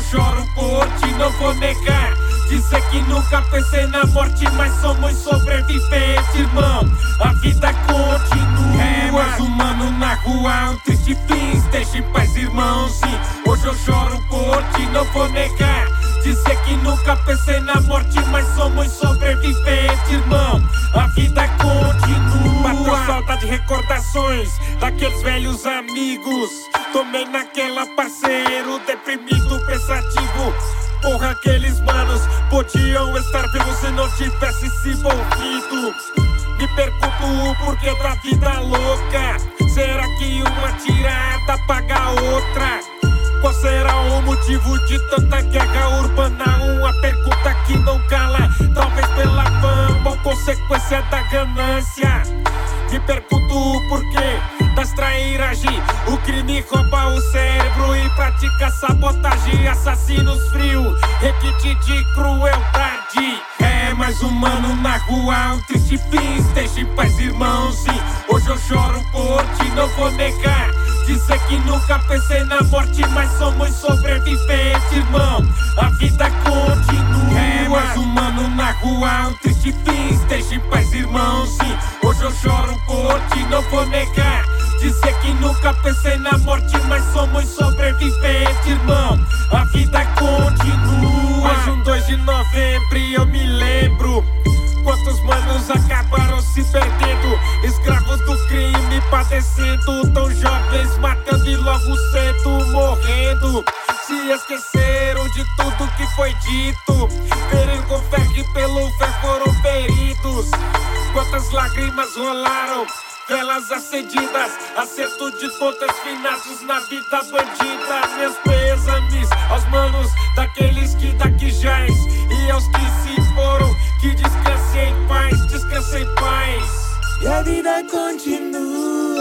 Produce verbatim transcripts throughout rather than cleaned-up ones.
choro por ti, não vou negar. Dizer que nunca pensei na morte, mas somos sobreviventes, irmão. A vida continua. É mais humano na rua, um triste fim. Esteja em paz, irmão, sim. Hoje eu choro por ti, não vou negar. Dizer que nunca pensei na morte, mas somos sobreviventes, irmão. A vida continua. Bateu saudade, recordações daqueles velhos amigos. Tomei naquela, parceiro, deprimido, pensativo. Porra, aqueles manos podiam estar vivos se não tivesse se envolvido. Me pergunto o porquê da vida louca. Será que uma tirada paga a outra? Qual será o motivo de tanta guerra urbana? Uma pergunta que não cala. Talvez pela fama ou consequência da ganância. Me pergunto o porquê das trairagem. O crime rouba o cérebro e pratica sabotagem. Assassinos frios, requinte de crueldade. É mais humano na rua, um triste fim. Esteja em paz, irmão, sim. Hoje eu choro por ti, não vou negar. Dizer que nunca pensei na morte, mas somos sobreviventes, irmão. A vida continua. É mais humano na rua, um triste fim. Esteja em paz, irmão, sim. Hoje eu choro por ti, não vou negar. Dizer que nunca pensei na morte, mas somos sobreviventes, irmão. A vida continua. Hoje um dois de novembro e eu me lembro quantos manos acabaram se perdendo, escravos do crime, padecendo. Tão jovens, matando e logo cedo morrendo. Se esqueceram de tudo que foi dito. Ferem com ferro e pelo ferro foram feridos. Quantas lágrimas rolaram, velas acedidas, acerto de contas finados na vida bandida. Meus pêsames aos manos daqueles que daqui jaz, e aos que se foram, que descansem em paz, descansem em paz. E a vida continua.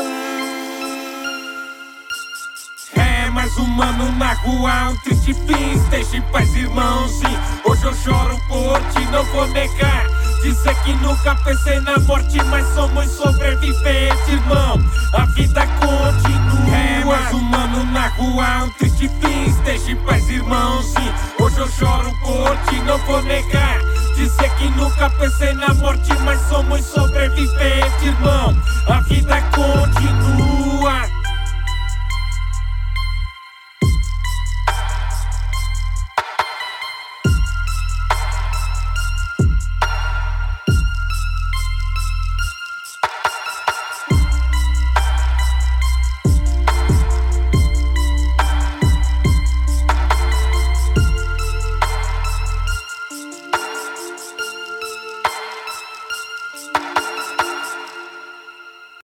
É mais humano na rua, um triste fim. Esteja em paz, irmão, sim. Hoje eu choro por ti, não vou negar. Dizer que nunca pensei na morte, mas somos sobreviventes, irmão. A vida continua. É mais humano na rua, um triste fim. Esteja em paz, irmão, sim. Hoje eu choro por ti, não vou negar. Dizer que nunca pensei na morte, mas somos sobreviventes, irmão. A vida continua.